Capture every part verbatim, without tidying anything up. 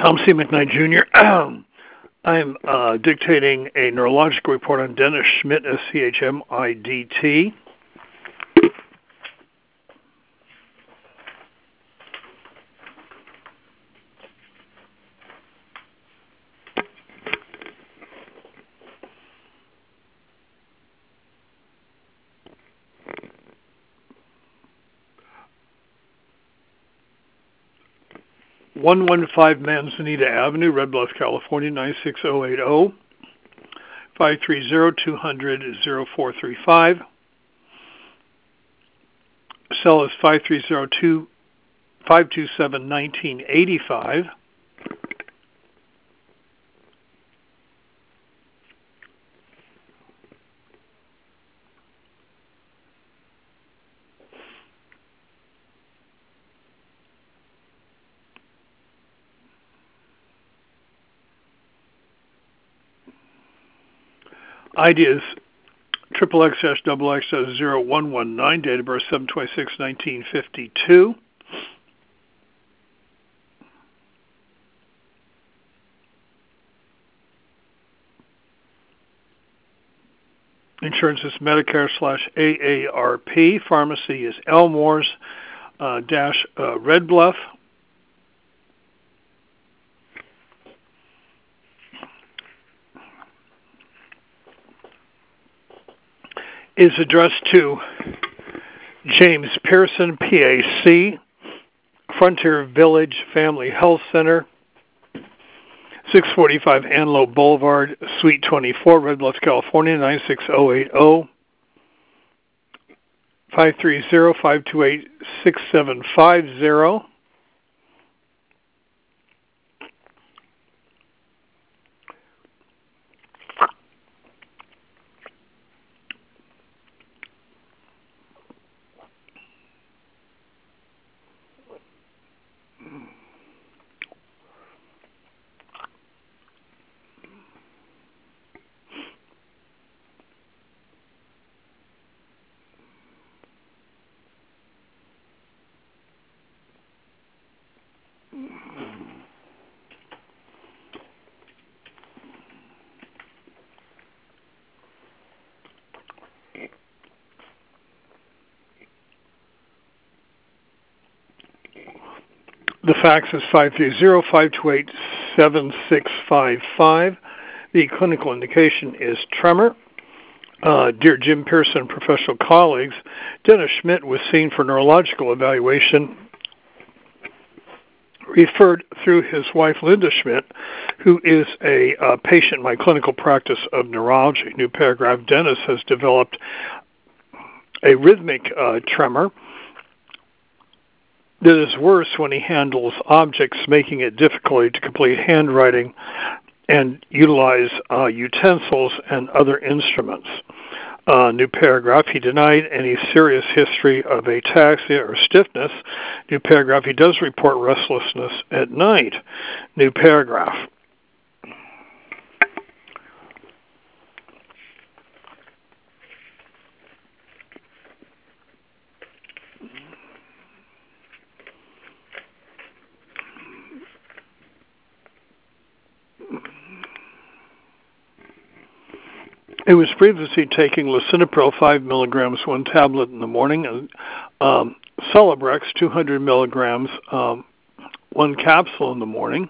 Tom C. McKnight, Junior I'm uh, dictating a neurological report on Dennis Schmidt, S C H M I D T. one one five Manzanita Avenue, Red Bluff, California, nine six zero eight zero, five three zero, two hundred, zero four three five. Cell is five three zero two, five two seven, one nine eight five. I D is triple X dash double X zero one one nine, date of birth seven twenty-six nineteen fifty-two. Insurance is Medicare slash A A R P. Pharmacy is Elmore's uh, dash uh, Red Bluff. Is addressed to James Pearson, P A C, Frontier Village Family Health Center, six forty-five Antelope Boulevard, Suite twenty-four, Red Bluff, California, nine six zero eight zero, five three zero, five two eight, six seven five zero. The fax is five three zero, five two eight, seven six five five. The clinical indication is tremor. Uh, dear Jim Pearson, professional colleagues, Dennis Schmidt was seen for neurological evaluation, referred through his wife Linda Schmidt, who is a uh, patient in my clinical practice of neurology. New paragraph, Dennis has developed a rhythmic uh, tremor that is worse when he handles objects, making it difficult to complete handwriting and utilize uh, utensils and other instruments. Uh, new paragraph, he denied any serious history of ataxia or stiffness. New paragraph, he does report restlessness at night. New paragraph. It was previously taking lisinopril five milligrams, one tablet in the morning, and um, Celebrex two hundred milligrams, um, one capsule in the morning.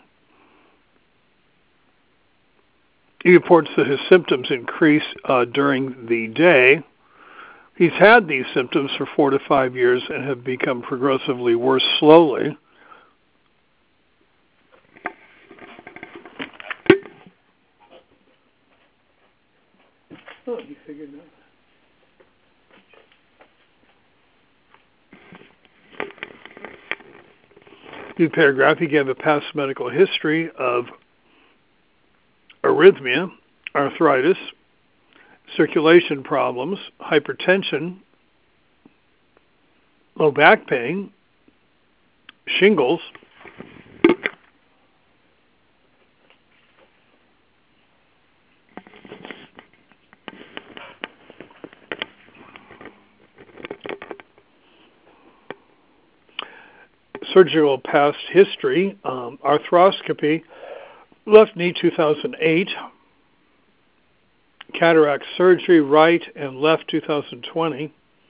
He reports that his symptoms increase uh, during the day. He's had these symptoms for four to five years and have become progressively worse slowly. Oh, he figured that. New paragraph, he gave a past medical history of arrhythmia, arthritis, circulation problems, hypertension, low back pain, shingles, surgical past history, um, arthroscopy, left knee two thousand eight, cataract surgery, right and left two thousand twenty,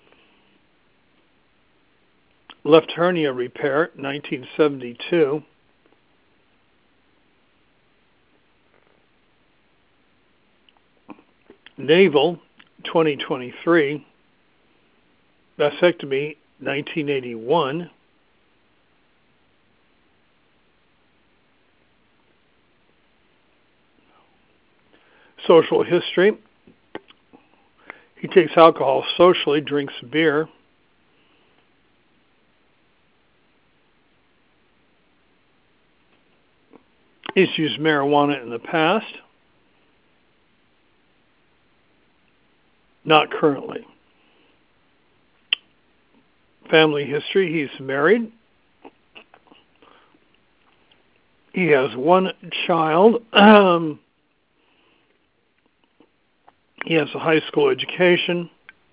left hernia repair nineteen seventy-two, navel twenty twenty-three, vasectomy nineteen eighty-one, social history. He takes alcohol socially, drinks beer. He's used marijuana in the past. Not currently. Family history. He's married. He has one child. Um, he has a high school education.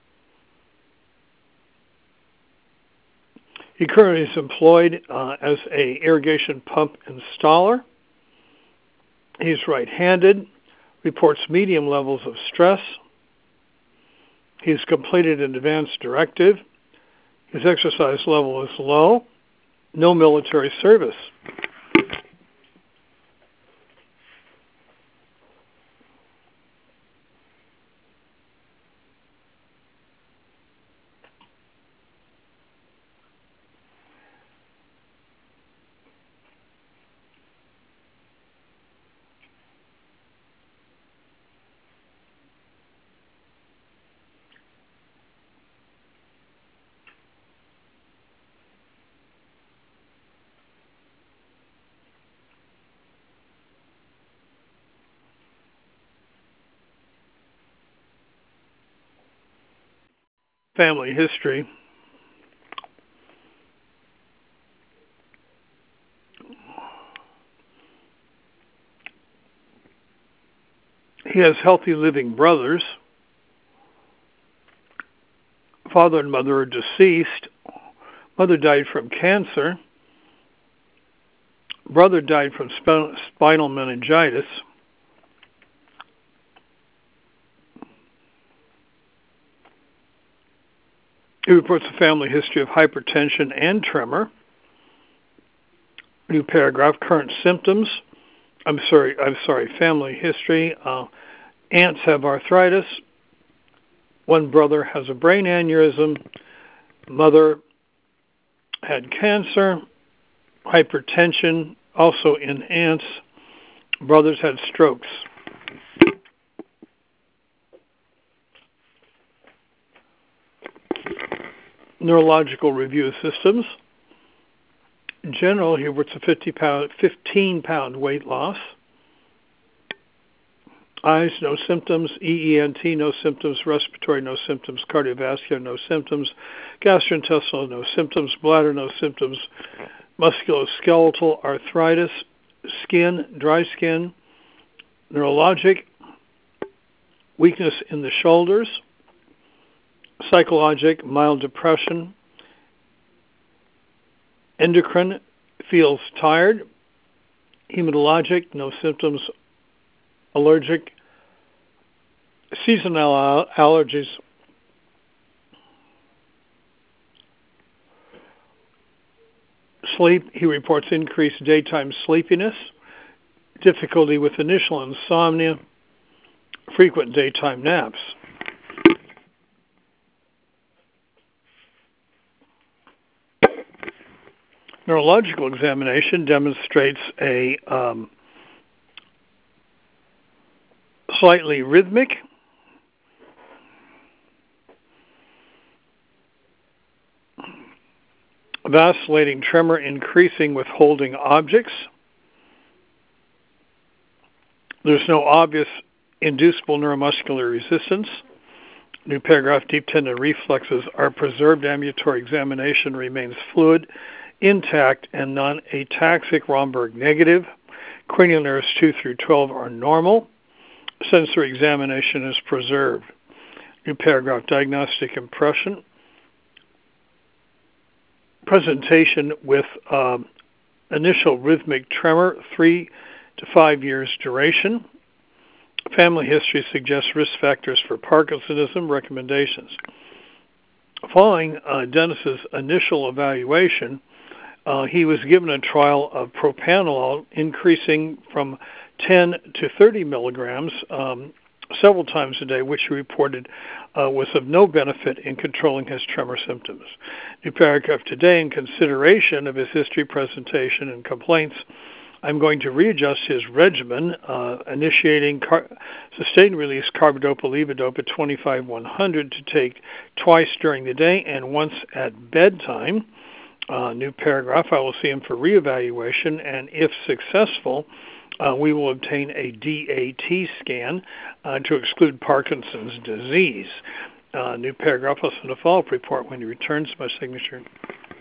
He currently is employed uh, as an irrigation pump installer. He's right-handed, reports medium levels of stress. He's completed an advanced directive. His exercise level is low. No military service. Family history. He has healthy living brothers. Father and mother are deceased. Mother died from cancer. Brother died from sp- spinal meningitis. He reports a family history of hypertension and tremor. New paragraph, current symptoms. I'm sorry, I'm sorry, family history. Uh, aunts have arthritis. One brother has a brain aneurysm. Mother had cancer, hypertension, also in aunts. Brothers had strokes. Neurological review of systems. In general, he reports a fifty pound, fifteen pound weight loss. Eyes, no symptoms. E E N T, no symptoms. Respiratory, no symptoms. Cardiovascular, no symptoms. Gastrointestinal, no symptoms. Bladder, no symptoms. Musculoskeletal arthritis. Skin, dry skin. Neurologic, weakness in the shoulders. Psychologic, mild depression. Endocrine, feels tired. Hematologic, no symptoms. Allergic. Seasonal allergies. Sleep, he reports increased daytime sleepiness, difficulty with initial insomnia, frequent daytime naps. Neurological examination demonstrates a um, slightly rhythmic, vacillating tremor increasing with holding objects. There's no obvious inducible neuromuscular resistance. New paragraph, deep tendon reflexes are preserved. Ambulatory examination remains fluid, intact, and non-ataxic. Romberg negative. Cranial nerves two through twelve are normal. Sensory examination is preserved. New paragraph, diagnostic impression. presentation with um, initial rhythmic tremor, three to five years duration. Family history suggests risk factors for Parkinsonism. Recommendations. Following uh, Dennis's initial evaluation, uh, he was given a trial of propranolol, increasing from ten to thirty milligrams um, several times a day, which he reported uh, was of no benefit in controlling his tremor symptoms. New paragraph today, in consideration of his history, presentation, and complaints, I'm going to readjust his regimen, uh, initiating car- sustained release carbidopa-levodopa twenty-five one hundred to take twice during the day and once at bedtime. Uh, new paragraph, I will see him for reevaluation, and if successful, uh, we will obtain a D A T scan uh, to exclude Parkinson's disease. Uh, new paragraph, I'll send a follow-up report when he returns my signature.